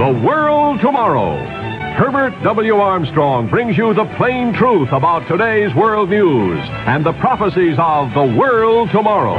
The World Tomorrow. Herbert W. Armstrong brings you the plain truth about today's world news and the prophecies of the world tomorrow.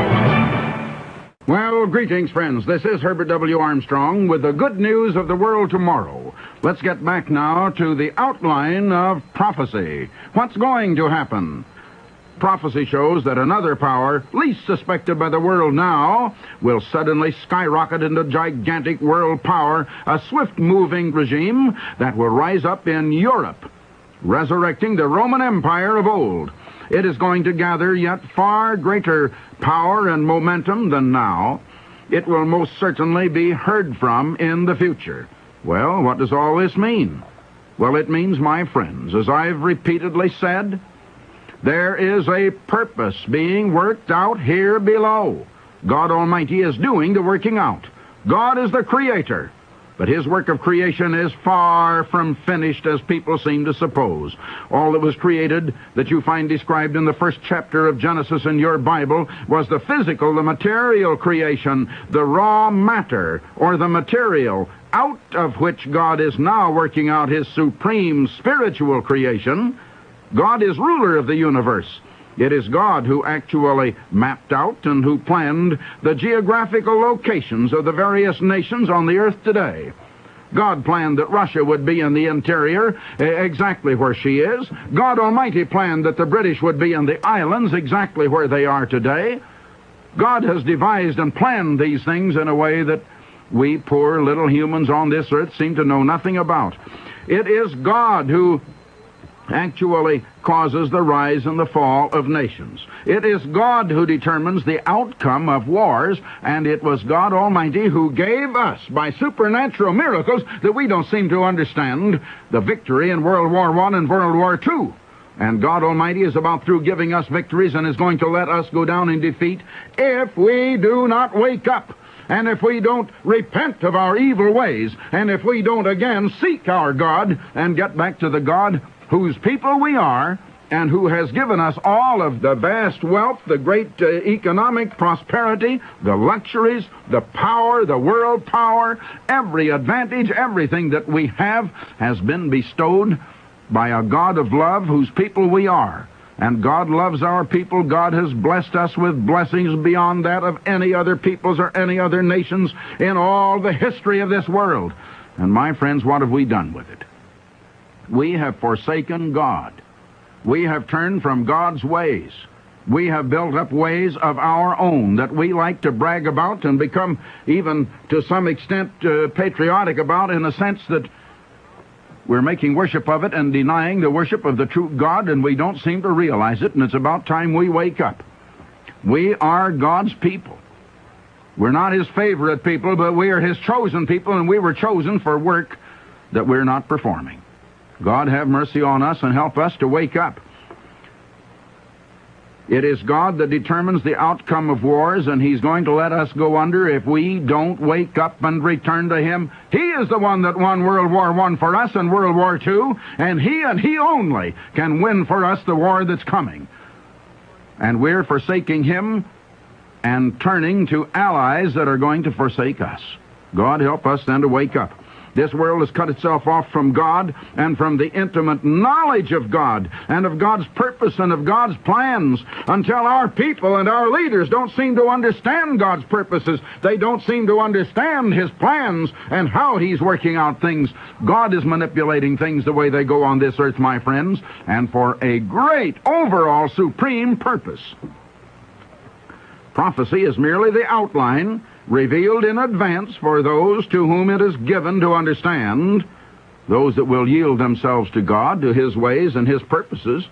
Well, greetings, friends. This is Herbert W. Armstrong with the good news of the world tomorrow. Let's get back now to the outline of prophecy. What's going to happen? Prophecy shows that another power, least suspected by the world now, will suddenly skyrocket into gigantic world power, a swift-moving regime that will rise up in Europe, resurrecting the Roman Empire of old. It is going to gather yet far greater power and momentum than now. It will most certainly be heard from in the future. Well, what does all this mean? Well, it means, my friends, as I've repeatedly said, there is a purpose being worked out here below. God Almighty is doing the working out. God is the creator. But his work of creation is far from finished as people seem to suppose. All that was created that you find described in the first chapter of Genesis in your Bible was the physical, the material creation, the raw matter, or the material, out of which God is now working out his supreme spiritual creation. God is ruler of the universe. It is God who actually mapped out and who planned the geographical locations of the various nations on the earth today. God planned that Russia would be in the interior, exactly where she is. God Almighty planned that the British would be in the islands, exactly where they are today. God has devised and planned these things in a way that we poor little humans on this earth seem to know nothing about. It is God who actually causes the rise and the fall of nations. It is God who determines the outcome of wars, and it was God Almighty who gave us, by supernatural miracles that we don't seem to understand, the victory in World War I and World War II. And God Almighty is about through giving us victories and is going to let us go down in defeat if we do not wake up. And if we don't repent of our evil ways, and if we don't again seek our God and get back to the God whose people we are, and who has given us all of the vast wealth, the great economic prosperity, the luxuries, the power, the world power, every advantage, everything that we have has been bestowed by a God of love whose people we are. And God loves our people. God has blessed us with blessings beyond that of any other peoples or any other nations in all the history of this world. And my friends, what have we done with it? We have forsaken God. We have turned from God's ways. We have built up ways of our own that we like to brag about and become even to some extent patriotic about, in a sense that we're making worship of it and denying the worship of the true God, and we don't seem to realize it, and it's about time we wake up. We are God's people. We're not his favorite people, but we are his chosen people, and we were chosen for work that we're not performing. God have mercy on us and help us to wake up. It is God that determines the outcome of wars, and he's going to let us go under if we don't wake up and return to him. He is the one that won World War I for us and World War II, and he only can win for us the war that's coming. And we're forsaking him and turning to allies that are going to forsake us. God help us then to wake up. This world has cut itself off from God and from the intimate knowledge of God and of God's purpose and of God's plans until our people and our leaders don't seem to understand God's purposes. They don't seem to understand his plans and how he's working out things. God is manipulating things the way they go on this earth, my friends, and for a great overall supreme purpose. Prophecy is merely the outline revealed in advance for those to whom it is given to understand, those that will yield themselves to God, to his ways and his purposes.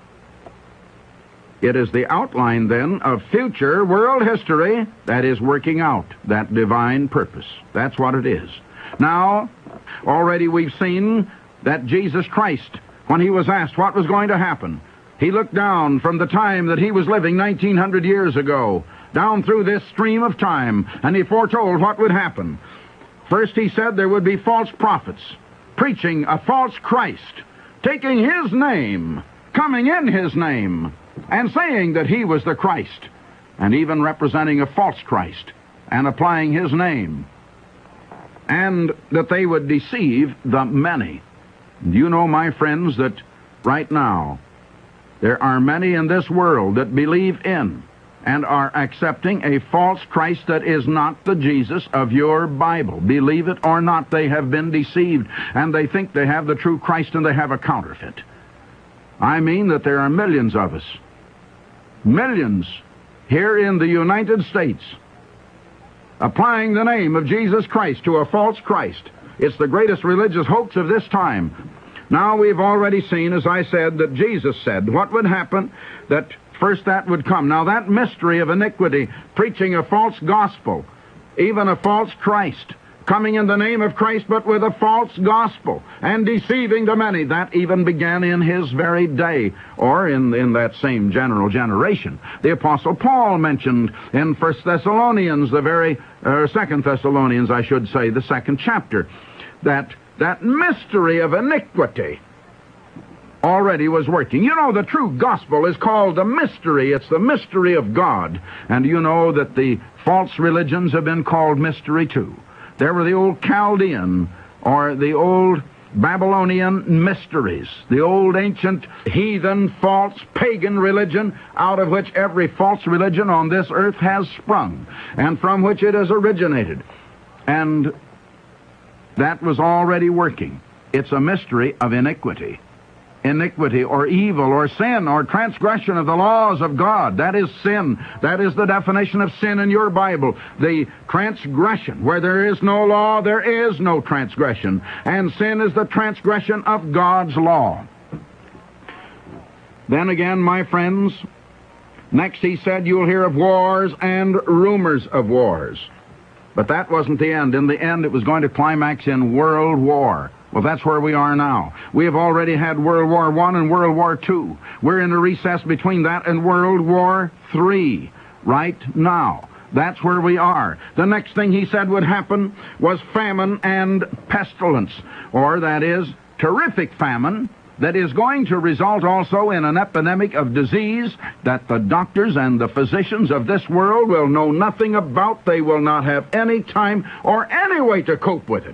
It is the outline, then, of future world history that is working out that divine purpose. That's what it is. Now, already we've seen that Jesus Christ, when he was asked what was going to happen, he looked down from the time that he was living 1900 years ago, down through this stream of time, and he foretold what would happen. First, he said there would be false prophets preaching a false Christ, taking his name, coming in his name, and saying that he was the Christ, and even representing a false Christ and applying his name. and that they would deceive the many. Do you know, my friends, that right now there are many in this world that believe in and are accepting a false Christ that is not the Jesus of your Bible. Believe it or not, they have been deceived, and they think they have the true Christ and they have a counterfeit. I mean that there are millions of us, millions here in the United States, applying the name of Jesus Christ to a false Christ. It's the greatest religious hoax of this time. Now we've already seen, as I said, that Jesus said what would happen, that first that would come. Now that mystery of iniquity, preaching a false gospel, even a false Christ, coming in the name of Christ but with a false gospel, and deceiving the many, that even began in his very day, or in that same generation. The Apostle Paul mentioned in 1 Thessalonians, the very 2 Thessalonians, I should say, the 2nd chapter, that mystery of iniquity already was working. You know, the true gospel is called the mystery. It's the mystery of God. And you know that the false religions have been called mystery too. There were the old Chaldean or the old Babylonian mysteries, the old ancient heathen, false, pagan religion out of which every false religion on this earth has sprung and from which it has originated. And that was already working. It's a mystery of iniquity. Iniquity or evil or sin or transgression of the laws of God. That is sin. That is the definition of sin in your Bible. The transgression. Where there is no law, there is no transgression. And sin is the transgression of God's law. Then again, my friends, next he said you'll hear of wars and rumors of wars. But that wasn't the end. In the end, it was going to climax in world war. Well, that's where we are now. We have already had World War I and World War II. We're in a recess between that and World War III right now. That's where we are. The next thing he said would happen was famine and pestilence, or that is, terrific famine that is going to result also in an epidemic of disease that the doctors and the physicians of this world will know nothing about. They will not have any time or any way to cope with it.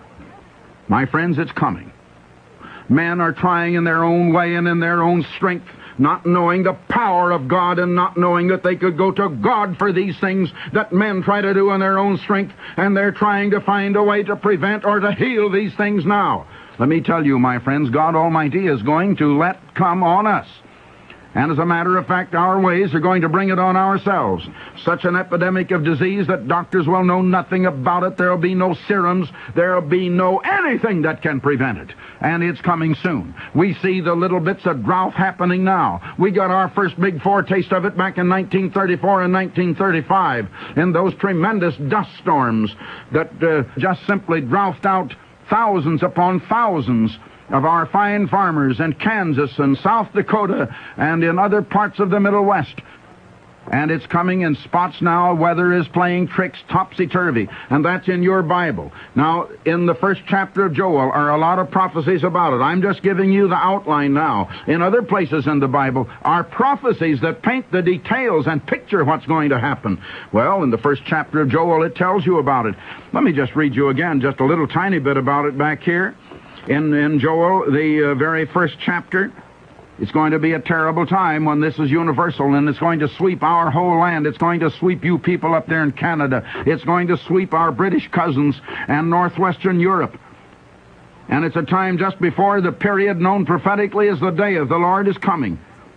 My friends, it's coming. Men are trying in their own way and in their own strength, not knowing the power of God and not knowing that they could go to God for these things that men try to do in their own strength, and they're trying to find a way to prevent or to heal these things now. Let me tell you, my friends, God Almighty is going to let come on us. And as a matter of fact, our ways are going to bring it on ourselves. Such an epidemic of disease that doctors will know nothing about it. There'll be no serums. There'll be no anything that can prevent it. And it's coming soon. We see the little bits of drought happening now. We got our first big foretaste of it back in 1934 and 1935 in those tremendous dust storms that just simply drought out thousands upon thousands of our fine farmers in Kansas and South Dakota and in other parts of the Middle West. And it's coming in spots now. Weather is playing tricks topsy-turvy, and that's in your Bible. Now, in the 1st chapter of Joel are a lot of prophecies about it. I'm just giving you the outline now. In other places in the Bible are prophecies that paint the details and picture what's going to happen. Well, in the 1st chapter of Joel, it tells you about it. Let me just read you again just a little tiny bit about it back here. In Joel, the very 1st chapter, it's going to be a terrible time when this is universal, and it's going to sweep our whole land. It's going to sweep you people up there in Canada. It's going to sweep our British cousins and northwestern Europe. And it's a time just before the period known prophetically as the day of the Lord is coming.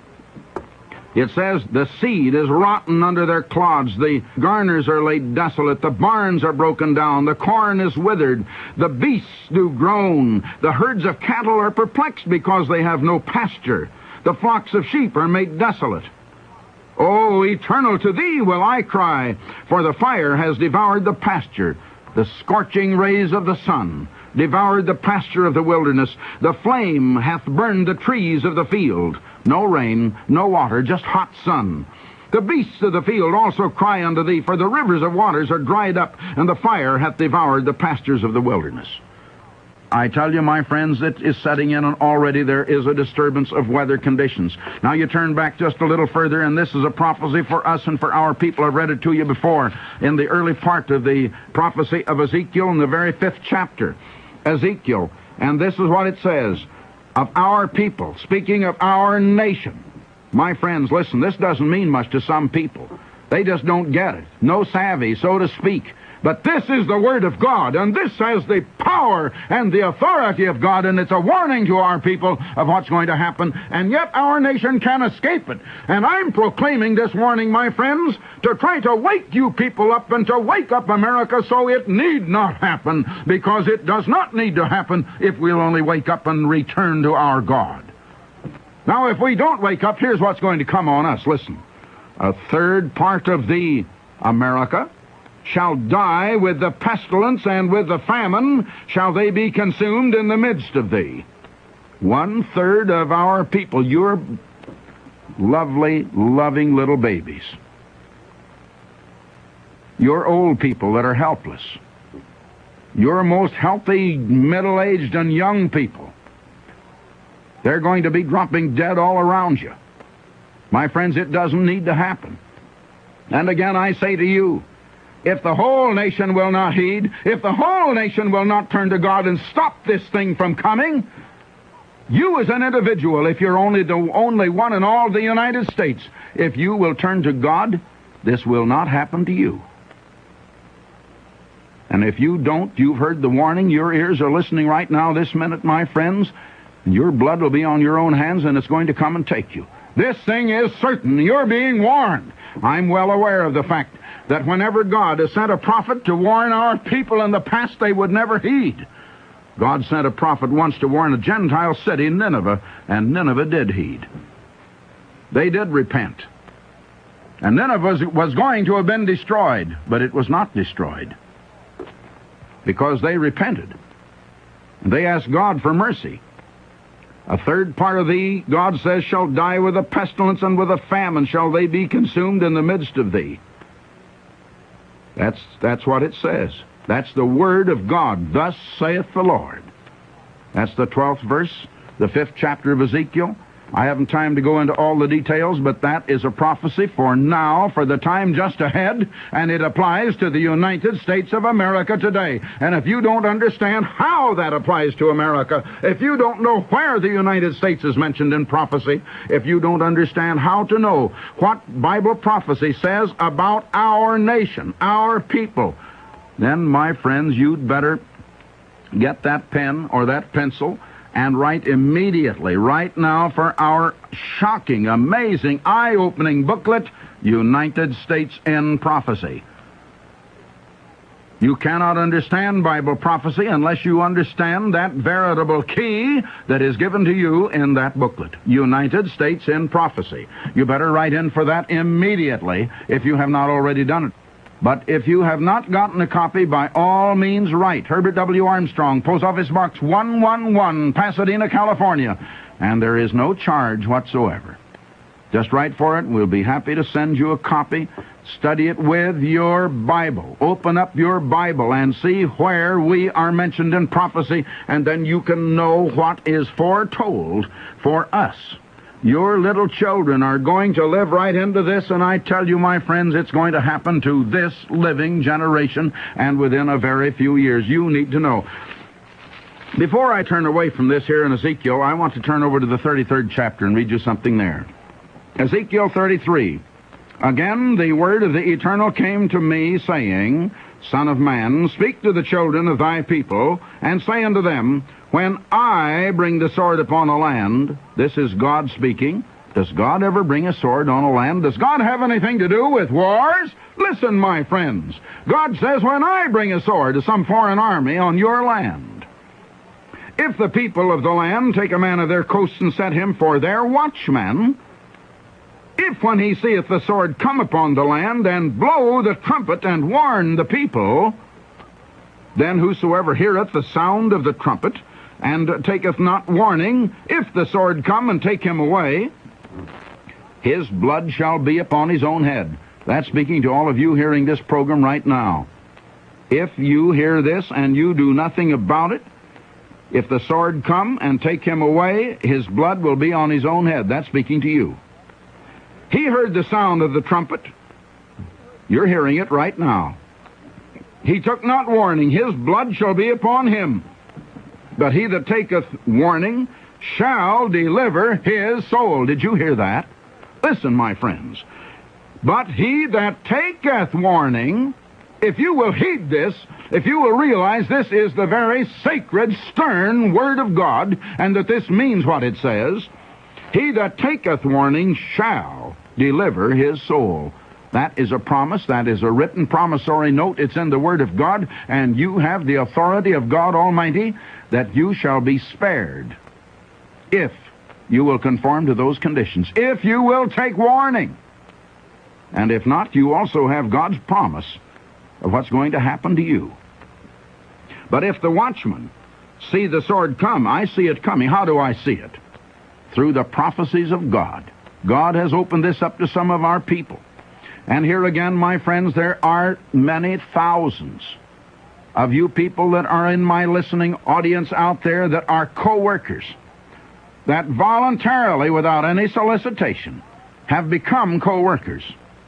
It says, the seed is rotten under their clods, the garners are laid desolate, the barns are broken down, the corn is withered, the beasts do groan, the herds of cattle are perplexed because they have no pasture, the flocks of sheep are made desolate. O eternal, to thee will I cry, for the fire has devoured the pasture, the scorching rays of the sun devoured the pasture of the wilderness, the flame hath burned the trees of the field. No rain, no water, just hot sun. The beasts of the field also cry unto thee, for the rivers of waters are dried up, and the fire hath devoured the pastures of the wilderness. I tell you, my friends, it is setting in, and already there is a disturbance of weather conditions. Now you turn back just a little further, and this is a prophecy for us and for our people. I've read it to you before in the early part of the prophecy of Ezekiel in the very 5th chapter. Ezekiel, and this is what it says, of our people, speaking of our nation. My friends, listen, this doesn't mean much to some people. They just don't get it. No savvy, so to speak. But this is the Word of God, and this has the power and the authority of God, and it's a warning to our people of what's going to happen, and yet our nation can escape it. And I'm proclaiming this warning, my friends, to try to wake you people up and to wake up America so it need not happen, because it does not need to happen if we'll only wake up and return to our God. Now, if we don't wake up, here's what's going to come on us. Listen. A third part of the America shall die with the pestilence, and with the famine shall they be consumed in the midst of thee. 1/3 of our people, your lovely, loving little babies, your old people that are helpless, your most healthy, middle-aged, and young people, they're going to be dropping dead all around you. My friends, it doesn't need to happen. And again, I say to you, if the whole nation will not heed, if the whole nation will not turn to God and stop this thing from coming, you as an individual, if you're only the only one in all the United States, if you will turn to God, this will not happen to you. And if you don't, you've heard the warning, your ears are listening right now this minute, my friends, and your blood will be on your own hands, and it's going to come and take you. This thing is certain. You're being warned. I'm well aware of the fact that whenever God has sent a prophet to warn our people in the past, they would never heed. God sent a prophet once to warn a Gentile city, Nineveh, and Nineveh did heed. They did repent. And Nineveh was going to have been destroyed, but it was not destroyed, because they repented. They asked God for mercy. A third part of thee, God says, shall die with a pestilence, and with a famine shall they be consumed in the midst of thee. That's what it says. That's the Word of God. Thus saith the Lord. That's the 12th verse, the 5th chapter of Ezekiel. I haven't time to go into all the details, but that is a prophecy for now, for the time just ahead, and it applies to the United States of America today. And if you don't understand how that applies to America, if you don't know where the United States is mentioned in prophecy, if you don't understand how to know what Bible prophecy says about our nation, our people, then, my friends, you'd better get that pen or that pencil and write immediately, right now, for our shocking, amazing, eye-opening booklet, United States in Prophecy. You cannot understand Bible prophecy unless you understand that veritable key that is given to you in that booklet, United States in Prophecy. You better write in for that immediately if you have not already done it. But if you have not gotten a copy, by all means write. Herbert W. Armstrong, Post Office Box 111, Pasadena, California. And there is no charge whatsoever. Just write for it, and we'll be happy to send you a copy. Study it with your Bible. Open up your Bible and see where we are mentioned in prophecy, and then you can know what is foretold for us. Your little children are going to live right into this, and I tell you, my friends, it's going to happen to this living generation, and within a very few years. You need to know. Before I turn away from this here in Ezekiel, I want to turn over to the 33rd chapter and read you something there. Ezekiel 33. Again, the word of the Eternal came to me, saying, Son of man, speak to the children of thy people, and say unto them, when I bring the sword upon a land, this is God speaking. Does God ever bring a sword on a land? Does God have anything to do with wars? Listen, my friends. God says, when I bring a sword to some foreign army on your land, if the people of the land take a man of their coasts and set him for their watchman, if when he seeth the sword come upon the land, and blow the trumpet and warn the people, then whosoever heareth the sound of the trumpet, and taketh not warning, if the sword come and take him away, his blood shall be upon his own head. That's speaking to all of you hearing this program right now. If you hear this and you do nothing about it, If the sword come and take him away, his blood will be on his own head. That's speaking to you. He heard the sound of the trumpet. You're hearing it right now. He took not warning. His blood shall be upon him. But he that taketh warning shall deliver his soul. Did you hear that? Listen, my friends. But he that taketh warning, if you will heed this, if you will realize this is the very sacred, stern Word of God, and that this means what it says, he that taketh warning shall deliver his soul. That is a promise. That is a written promissory note. It's in the Word of God, and you have the authority of God Almighty that you shall be spared if you will conform to those conditions, if you will take warning. And if not, you also have God's promise of what's going to happen to you. But if the watchman see the sword come, I see it coming. How do I see it? Through the prophecies of God. God has opened this up to some of our people. And here again, my friends, there are many thousands of you people that are in my listening audience out there that are co-workers, that voluntarily, without any solicitation, have become co-workers,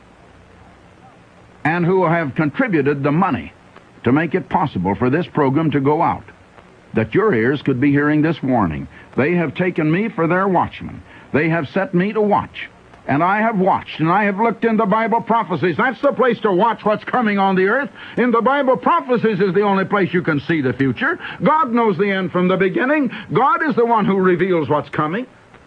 and who have contributed the money to make it possible for this program to go out, that your ears could be hearing this warning. They have taken me for their watchman. They have set me to watch. And I have watched, and I have looked in the Bible prophecies. That's the place to watch what's coming on the earth. In the Bible prophecies is the only place you can see the future. God knows the end from the beginning. God is the one who reveals what's coming.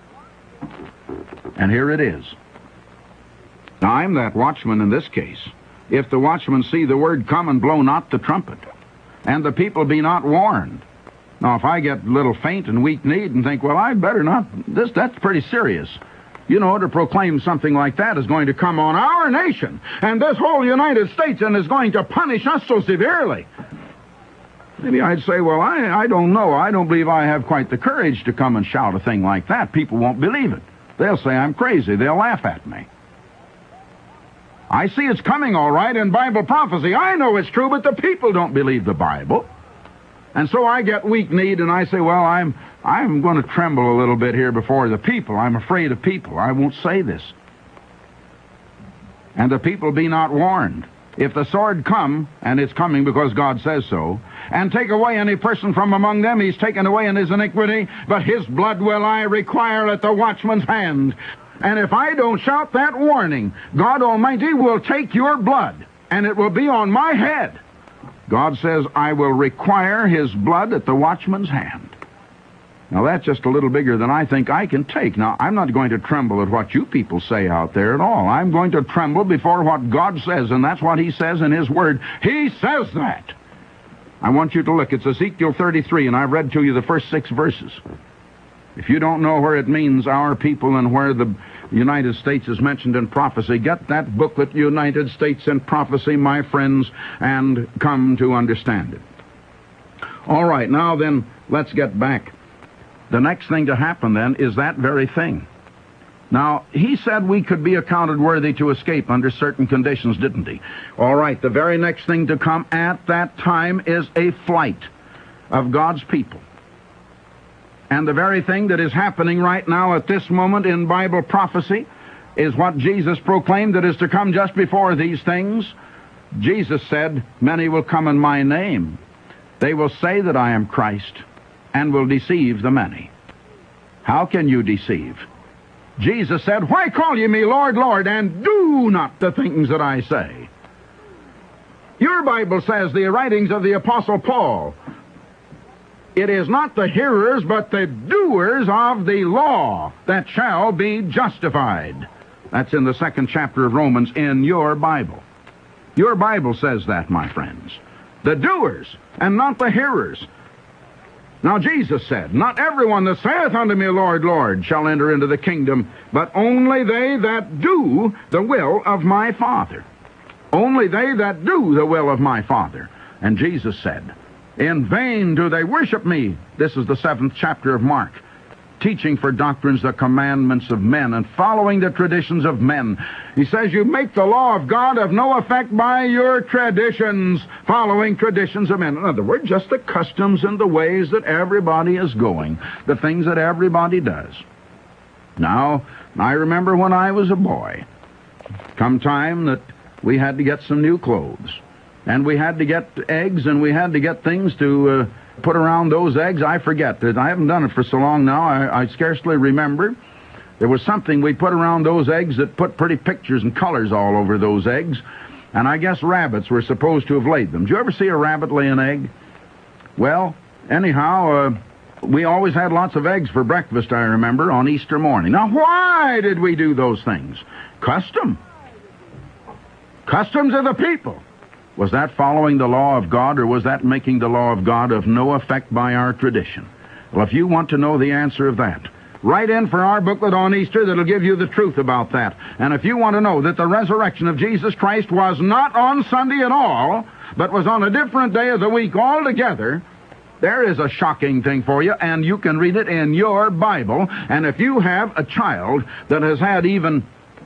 And here it is. Now, I'm that watchman in this case. If the watchman see the word come and blow not the trumpet, and the people be not warned. Now, if I get a little faint and weak-kneed and think, well, I better not, that's pretty serious. You know, to proclaim something like that is going to come on our nation and this whole United States and is going to punish us so severely. Maybe I'd say, well, I don't know. I don't believe I have quite the courage to come and shout a thing like that. People won't believe it. They'll say I'm crazy. They'll laugh at me. I see it's coming all right in Bible prophecy. I know it's true, but the people don't believe the Bible. And so I get weak-kneed and I say, well, I'm going to tremble a little bit here before the people. I'm afraid of people. I won't say this. And the people be not warned. If the sword come, and it's coming because God says so, and take away any person from among them, he's taken away in his iniquity, but his blood will I require at the watchman's hand. And if I don't shout that warning, God Almighty will take your blood, and it will be on my head. God says, I will require his blood at the watchman's hand. Now, that's just a little bigger than I think I can take. Now, I'm not going to tremble at what you people say out there at all. I'm going to tremble before what God says, and that's what he says in his word. He says that. I want you to look. It's Ezekiel 33, and I've read to you the first 6 verses. If you don't know where it means our people and where the United States is mentioned in prophecy, get that booklet, United States in Prophecy, my friends, and come to understand it. All right, now then, let's get back. The next thing to happen then is that very thing. Now, he said we could be accounted worthy to escape under certain conditions, didn't he? All right, the very next thing to come at that time is a flight of God's people. And the very thing that is happening right now at this moment in Bible prophecy is what Jesus proclaimed that is to come just before these things. Jesus said, many will come in my name. They will say that I am Christ and will deceive the many. How can you deceive? Jesus said, why call ye me Lord, Lord, and do not the things that I say? Your Bible says, the writings of the Apostle Paul, it is not the hearers, but the doers of the law that shall be justified. That's in the 2nd chapter of Romans in your Bible. Your Bible says that, my friends. The doers, and not the hearers. Now Jesus said, not everyone that saith unto me, Lord, Lord, shall enter into the kingdom, but only they that do the will of my Father. Only they that do the will of my Father. And Jesus said, in vain do they worship me. This is the 7th chapter of Mark. teaching for doctrines the commandments of men and following the traditions of men. He says you make the law of God of no effect by your traditions, following traditions of men. In other words, just the customs and the ways that everybody is going, the things that everybody does. Now, I remember when I was a boy, come time that we had to get some new clothes, and we had to get eggs, and we had to get things to put around those eggs. I forget that. I haven't done it for so long now, I scarcely remember. There was something we put around those eggs that put pretty pictures and colors all over those eggs, and I guess rabbits were supposed to have laid them. Did you ever see a rabbit lay an egg? Well, anyhow, we always had lots of eggs for breakfast, I remember, on Easter morning. Now, why did we do those things? Custom. Customs of the people. Was that following the law of God, or was that making the law of God of no effect by our tradition? Well, if you want to know the answer of that, write in for our booklet on Easter that'll give you the truth about that. And if you want to know that the resurrection of Jesus Christ was not on Sunday at all, but was on a different day of the week altogether, there is a shocking thing for you, and you can read it in your Bible. And if you have a child that has had even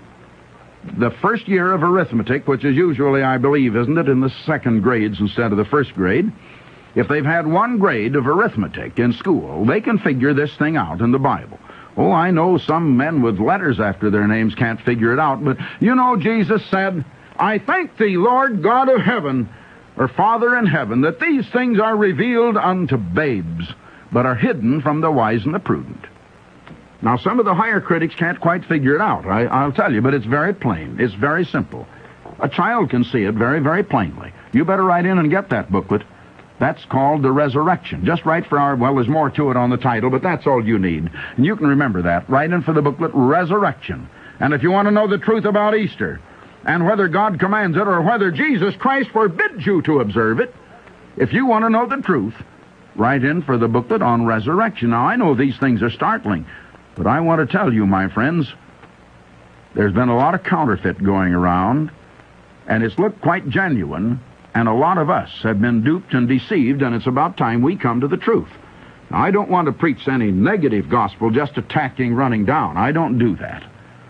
the first year of arithmetic, which is usually, I believe, isn't it, in the second grades instead of the first grade, if they've had one grade of arithmetic in school, they can figure this thing out in the Bible. Oh, I know some men with letters after their names can't figure it out, but you know, Jesus said, I thank thee, Lord God of heaven, or Father in heaven, that these things are revealed unto babes, but are hidden from the wise and the prudent. Now, some of the higher critics can't quite figure it out, I'll tell you, but it's very plain. It's very simple. A child can see it very, very plainly. You better write in and get that booklet. That's called The Resurrection. Just write for our, well, there's more to it on the title, but that's all you need. And you can remember that. Write in for the booklet, Resurrection. And if you want to know the truth about Easter, and whether God commands it or whether Jesus Christ forbids you to observe it, if you want to know the truth, write in for the booklet on Resurrection. Now, I know these things are startling, but I want to tell you, my friends, there's been a lot of counterfeit going around, and it's looked quite genuine, and a lot of us have been duped and deceived, and it's about time we come to the truth. Now, I don't want to preach any negative gospel, just attacking, running down. I don't do that.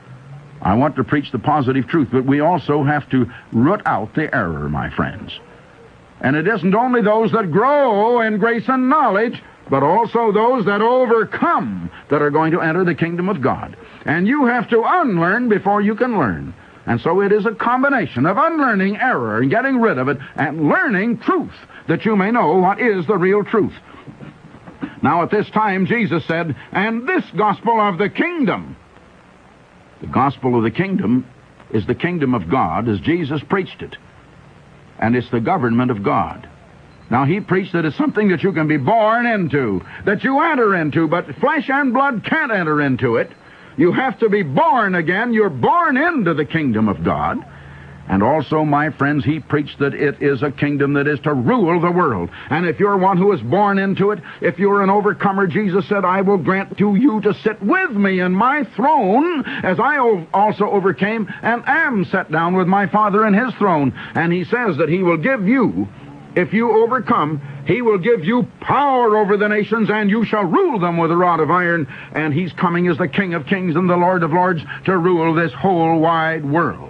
I want to preach the positive truth, but we also have to root out the error, my friends. And it isn't only those that grow in grace and knowledge, but also those that overcome that are going to enter the kingdom of God. And you have to unlearn before you can learn. And so it is a combination of unlearning error and getting rid of it and learning truth, that you may know what is the real truth. Now at this time Jesus said, and this gospel of the kingdom. The gospel of the kingdom is the kingdom of God as Jesus preached it. And it's the government of God. Now, he preached that it's something that you can be born into, that you enter into, but flesh and blood can't enter into it. You have to be born again. You're born into the kingdom of God. And also, my friends, he preached that it is a kingdom that is to rule the world. And if you're one who is born into it, if you're an overcomer, Jesus said, I will grant to you to sit with me in my throne, as I also overcame and am set down with my Father in his throne. And he says that he will give you, if you overcome, he will give you power over the nations, and you shall rule them with a rod of iron. And he's coming as the King of kings and the Lord of lords to rule this whole wide world.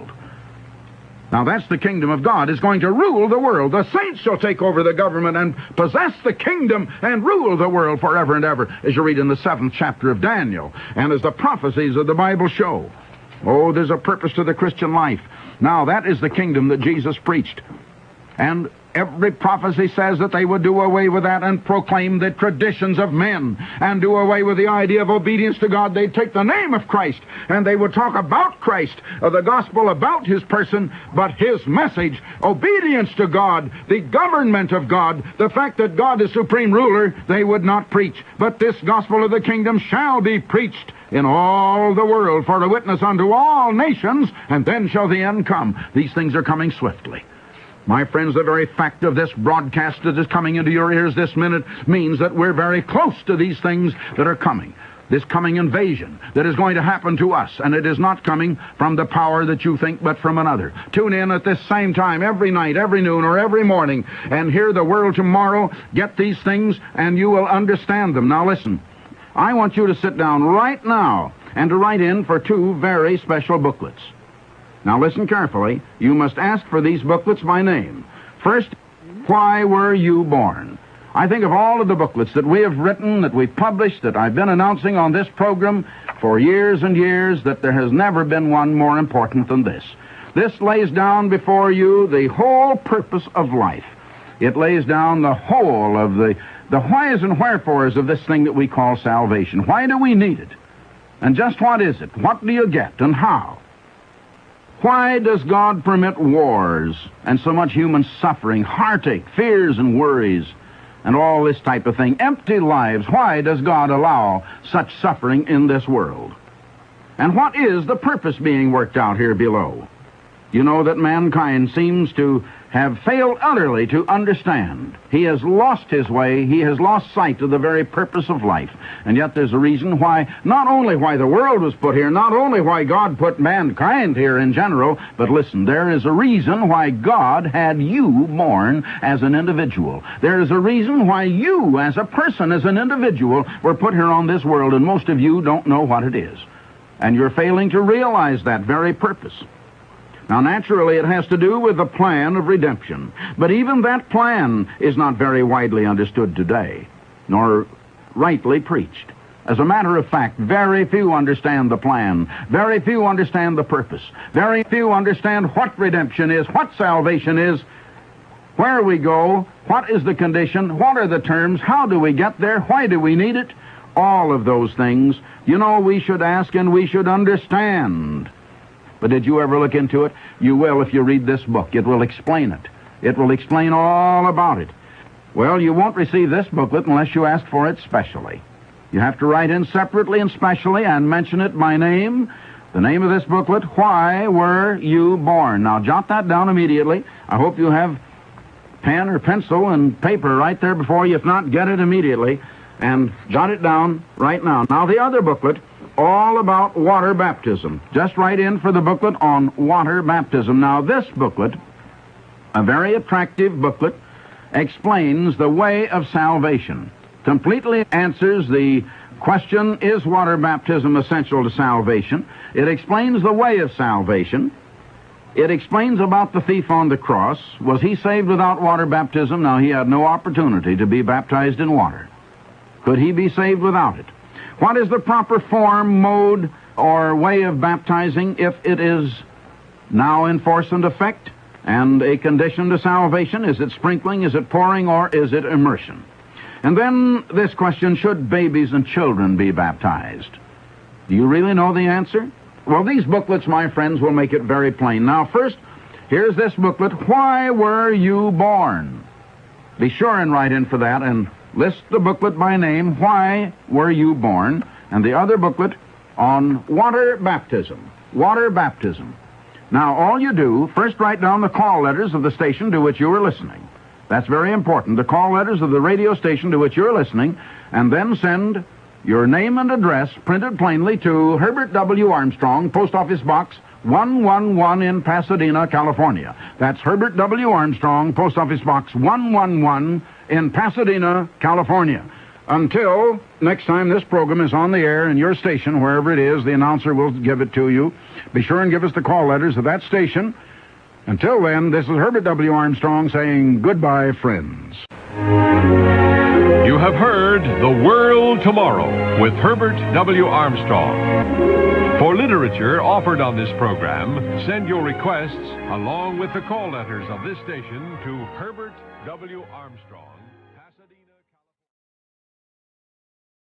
Now that's the kingdom of God, is going to rule the world. The saints shall take over the government and possess the kingdom and rule the world forever and ever, as you read in the 7th chapter of Daniel, and as the prophecies of the Bible show. Oh, there's a purpose to the Christian life. Now that is the kingdom that Jesus preached. And every prophecy says that they would do away with that and proclaim the traditions of men and do away with the idea of obedience to God. They'd take the name of Christ and they would talk about Christ, the gospel about his person, but his message, obedience to God, the government of God, the fact that God is supreme ruler, they would not preach. But this gospel of the kingdom shall be preached in all the world for a witness unto all nations, and then shall the end come. These things are coming swiftly. My friends, the very fact of this broadcast that is coming into your ears this minute means that we're very close to these things that are coming. This coming invasion that is going to happen to us, and it is not coming from the power that you think, but from another. Tune in at this same time, every night, every noon, or every morning, and hear the world tomorrow. Get these things, and you will understand them. Now listen, I want you to sit down right now and to write in for 2 very special booklets. Now listen carefully. You must ask for these booklets by name. First, why were you born? I think of all of the booklets that we have written, that we've published, that I've been announcing on this program for years and years, that there has never been one more important than this. This lays down before you the whole purpose of life. It lays down the whole of the whys and wherefores of this thing that we call salvation. Why do we need it? And just what is it? What do you get and how? Why does God permit wars and so much human suffering, heartache, fears and worries, and all this type of thing? Empty lives. Why does God allow such suffering in this world? And what is the purpose being worked out here below? You know that mankind seems to have failed utterly to understand. He has lost his way. He has lost sight of the very purpose of life. And yet there's a reason why, not only why the world was put here, not only why God put mankind here in general, but listen, there is a reason why God had you born as an individual. There is a reason why you, as a person, as an individual, were put here on this world, and most of you don't know what it is. And you're failing to realize that very purpose. Now, naturally, it has to do with the plan of redemption. But even that plan is not very widely understood today, nor rightly preached. As a matter of fact, very few understand the plan. Very few understand the purpose. Very few understand what redemption is, what salvation is, where we go, what is the condition, what are the terms, how do we get there, why do we need it? All of those things, you know, we should ask and we should understand. But did you ever look into it? You will if you read this book. It will explain it. It will explain all about it. Well, you won't receive this booklet unless you ask for it specially. You have to write in separately and specially and mention it by name. The name of this booklet, Why Were You Born? Now, jot that down immediately. I hope you have pen or pencil and paper right there before you. If not, get it immediately and jot it down right now. Now, the other booklet, all about water baptism. Just write in for the booklet on water baptism. Now, this booklet, a very attractive booklet, explains the way of salvation. Completely answers the question, is water baptism essential to salvation? It explains the way of salvation. It explains about the thief on the cross. Was he saved without water baptism? Now, he had no opportunity to be baptized in water. Could he be saved without it? What is the proper form, mode, or way of baptizing if it is now in force and effect and a condition to salvation? Is it sprinkling, is it pouring, or is it immersion? And then this question, should babies and children be baptized? Do you really know the answer? Well, these booklets, my friends, will make it very plain. Now, first, here's this booklet, Why Were You Born? Be sure and write in for that and list the booklet by name, Why Were You Born? And the other booklet on water baptism. Water baptism. Now, all you do, first write down the call letters of the station to which you are listening. That's very important. The call letters of the radio station to which you're listening, and then send your name and address printed plainly to Herbert W. Armstrong, Post Office Box 111 in Pasadena, California. That's Herbert W. Armstrong, Post Office Box 111 in Pasadena, California. Until next time this program is on the air in your station, wherever it is, the announcer will give it to you. Be sure and give us the call letters of that station. Until then, this is Herbert W. Armstrong saying goodbye, friends. You have heard The World Tomorrow with Herbert W. Armstrong. For literature offered on this program, send your requests along with the call letters of this station to Herbert W. Armstrong.